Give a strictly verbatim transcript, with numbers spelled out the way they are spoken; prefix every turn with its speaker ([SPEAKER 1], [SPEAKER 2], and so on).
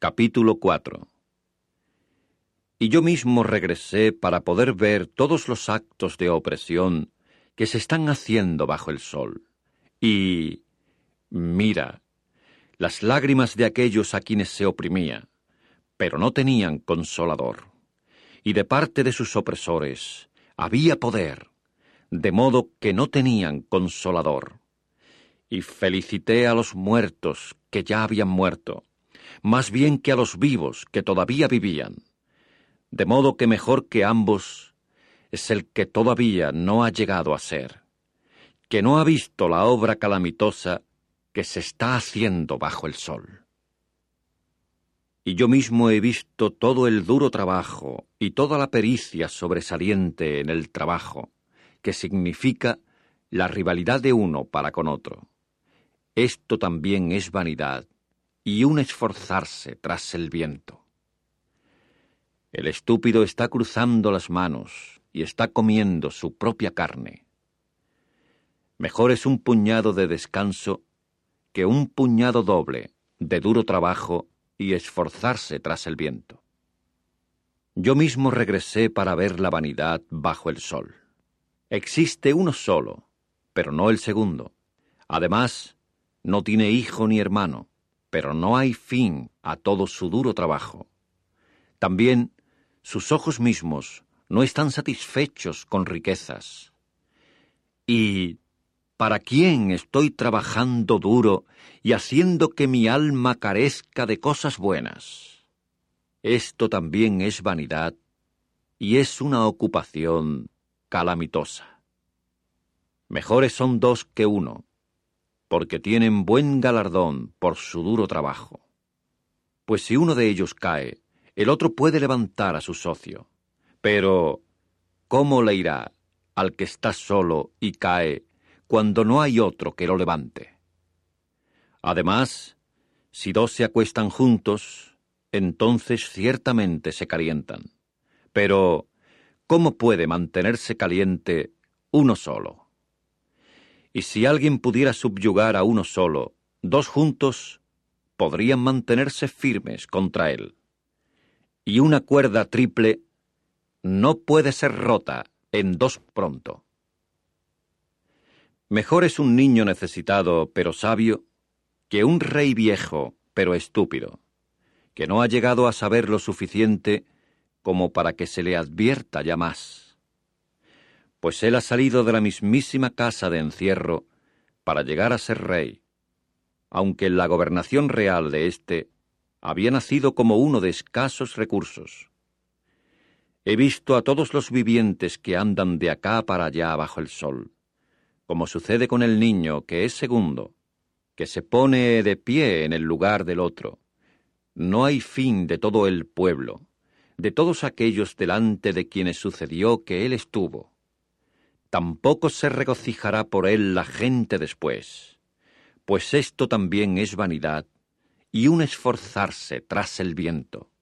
[SPEAKER 1] Capítulo cuatro. Y yo mismo regresé para poder ver todos los actos de opresión que se están haciendo bajo el sol. Y, mira, las lágrimas de aquellos a quienes se oprimía, pero no tenían consolador. Y de parte de sus opresores había poder, de modo que no tenían consolador. Y felicité a los muertos que ya habían muerto, más bien que a los vivos que todavía vivían. De modo que mejor que ambos es el que todavía no ha llegado a ser, que no ha visto la obra calamitosa que se está haciendo bajo el sol. Y yo mismo he visto todo el duro trabajo y toda la pericia sobresaliente en el trabajo, que significa la rivalidad de uno para con otro. Esto también es vanidad y un esforzarse tras el viento. El estúpido está cruzando las manos y está comiendo su propia carne. Mejor es un puñado de descanso que un puñado doble de duro trabajo y esforzarse tras el viento. Yo mismo regresé para ver la vanidad bajo el sol. Existe uno solo, pero no el segundo. Además, no tiene hijo ni hermano, pero no hay fin a todo su duro trabajo. También sus ojos mismos no están satisfechos con riquezas. ¿Y para quién estoy trabajando duro y haciendo que mi alma carezca de cosas buenas? Esto también es vanidad y es una ocupación calamitosa. Mejores son dos que uno, porque tienen buen galardón por su duro trabajo. Pues si uno de ellos cae, el otro puede levantar a su socio. Pero, ¿cómo le irá al que está solo y cae cuando no hay otro que lo levante? Además, si dos se acuestan juntos, entonces ciertamente se calientan. Pero, ¿cómo puede mantenerse caliente uno solo? Y si alguien pudiera subyugar a uno solo, dos juntos podrían mantenerse firmes contra él. Y una cuerda triple no puede ser rota en dos pronto. Mejor es un niño necesitado pero sabio que un rey viejo pero estúpido, que no ha llegado a saber lo suficiente como para que se le advierta ya más. Pues él ha salido de la mismísima casa de encierro para llegar a ser rey, aunque en la gobernación real de éste había nacido como uno de escasos recursos. He visto a todos los vivientes que andan de acá para allá bajo el sol, como sucede con el niño que es segundo, que se pone de pie en el lugar del otro. No hay fin de todo el pueblo, de todos aquellos delante de quienes sucedió que él estuvo. Tampoco se regocijará por él la gente después, pues esto también es vanidad y un esforzarse tras el viento.